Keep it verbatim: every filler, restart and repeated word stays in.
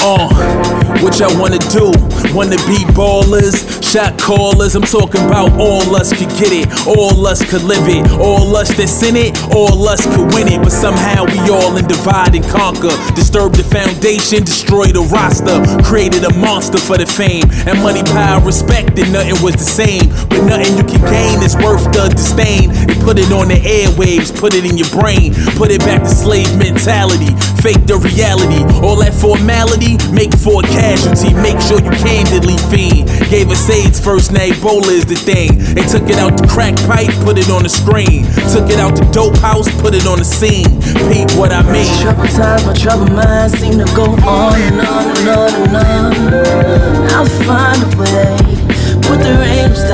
Uh, what y'all wanna do? Wanna be ballers, shot callers? I'm talking about all us could get it, all us could live it, all us that's in it, all us could win it. But somehow we all in divide and conquer. Disturb the foundation, destroy the roster, created a monster for the fame. And money, power, respect, and nothing was the same. But nothing you can gain is worth the disdain. They put it on the airwaves, put it in your brain, put it back to slave mentality, fake the reality. All that formality, make for a casualty, make sure you candidly fiend. Gave us AIDS first, now Ebola is the thing. They took it out the crack pipe, put it on the screen. Took it out the dope house, put it on the scene. Peep what I mean. Trouble times, my troubled mind seem to go on and on and on and on. I'll find a way, put the rain stop.